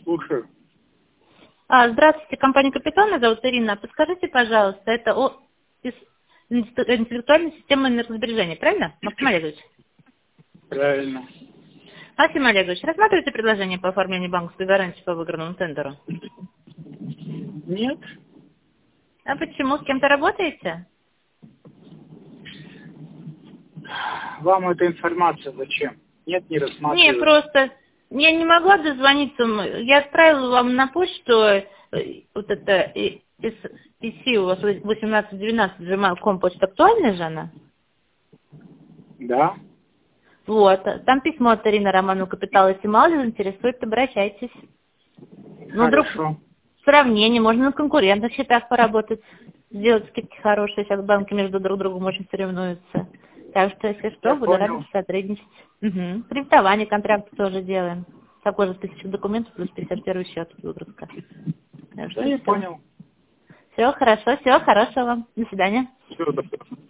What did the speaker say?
Слушаю. Здравствуйте, компания «Капитал», меня зовут Ирина. Подскажите, пожалуйста, это интеллектуальная система энергосбережения, правильно, Максим Олегович? Правильно. Максим Олегович, рассматриваете предложение по оформлению банковской гарантии по выигранному тендеру? Нет. А почему? С кем-то работаете? Вам эта информация зачем? Нет, не Не, рассматриваю. просто я не могла дозвониться. Я отправила вам на почту вот это PC у вас 1812 gmail.com, почта актуальная же она? Да? Вот, там письмо от Ирины Романовны «Капитал», если мало ли заинтересует, обращайтесь. Ну, вдруг Хорошо. сравнение, можно на конкурентных счетах поработать, сделать скидки хорошие, сейчас банки между друг другом очень соревнуются. Так что, если что, Я буду рада понял. сотрудничать. Угу. Кредитование контракта тоже делаем. Такой же списочек документов, плюс 51 счет выгрузка. Так Да, что я все. понял. Все хорошо, всего хорошего вам. До свидания. Все, до свидания.